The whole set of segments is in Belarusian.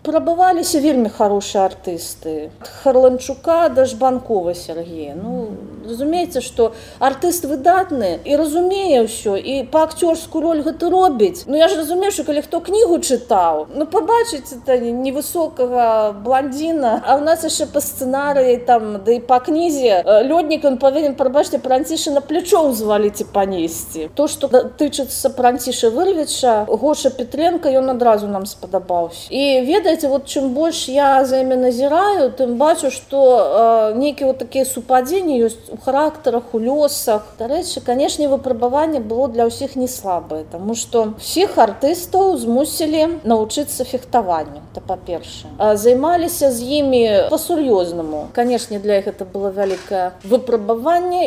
Прабаваліся вельмі хорошыя артысты. Ад Харланчука да Жбанкова Сергея. Ну, разумееце, што артыст выдатны і разумее ўсё, і па-акцёрскую роль гэта робіць. Ну, я ж разумею, што калі хто кнігу чытаў, ну, пабачыць это невысокага бландзіна, а ў нас яшчэ па сцэнарыі, там, да і па кнізе, лёднік, ён павінен, прабачце, Пранціша на плячо ўзваліць і панесці. То, што тычыцца Пранціша Вырвіча, Гоша Петренко, ён адразу нам спадабаўся. І ведаеце, вот чым больш я за імі назіраю, тым бачу, што нейкія вот такія супадзенні ёсць у характарах, у лёсах. Дарэчы, канешне, выпрабаванне было для ўсіх не слабае, таму што ўсіх артыстаў змусілі навучыцца фехтаванню, это па-першае. Займаліся з імі па-сур'ёзнаму. Канешне, для іх это было вялікае выпрабаванне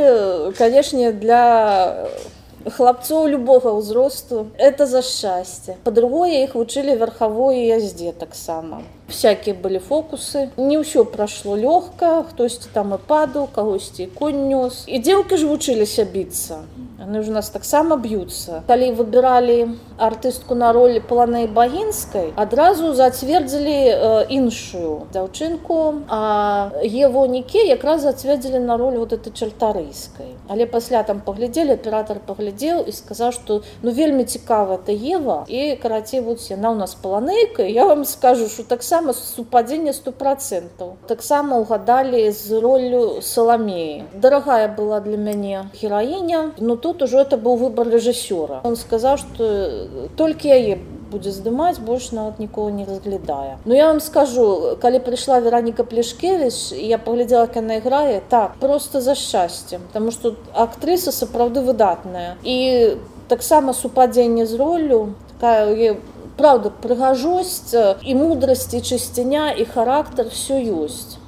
і, канешне, для хлапцоў любога ўзросту это за шчасце. Па-другое, іх вучылі верхавой яздзе таксама. Всякие были фокусы. Не ўсё прашло лёгка, хтосьці там і падаў, кагосьці і конь нёс. І дзеўкі ж вучыліся біцца. Яны ж у нас таксама б'юцца. Калі выбіралі артыстку на роль Паланеі Багінскай, адразу зацвердзілі іншую дзяўчынку, а Еву Ніке якраз зацвердзілі на роль вот этой Чартарыйскай. Але пасля там паглядзелі, аператар паглядзеў і сказаў, што ну вельмі цікава это Ева, і карацей, вот яна ў нас Паланейка. Я вам скажу, што таксама супадзенне 100%. Таксама угадалі з роллю Саламеі. Дарагая была для мяне гераіня, но тут ужо это быў выбор рэжысёра. Он сказаў, што толькі яе будзе здымаць, больш нават нікога не разглядае. Но я вам скажу, калі прыйшла Вераніка Плешкевіч, і я паглядзела, як яна іграе, так, просто за шчасцем, таму што актрыса сапраўды выдатная. І таксама супадзенне з роллю, такая правда, прыгажосць і мудрасць, і чысціня, і характар, все ёсць.